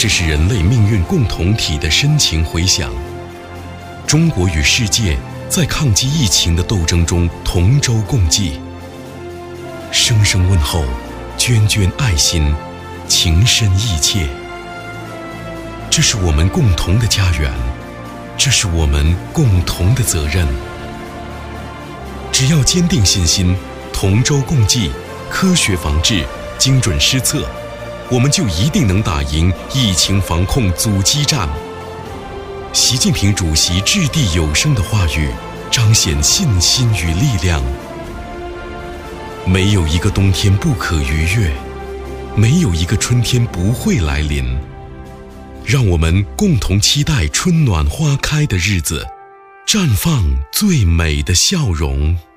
这是人类命运共同体的深情回响。中国与世界在抗击疫情的斗争中同舟共济，声声问候，涓涓爱心，情深意切。这是我们共同的家园，这是我们共同的责任。只要坚定信心，同舟共济，科学防治，精准施策，我们就一定能打赢疫情防控阻击战。习近平主席掷地有声的话语，彰显信心与力量。没有一个冬天不可逾越，没有一个春天不会来临。让我们共同期待春暖花开的日子，绽放最美的笑容。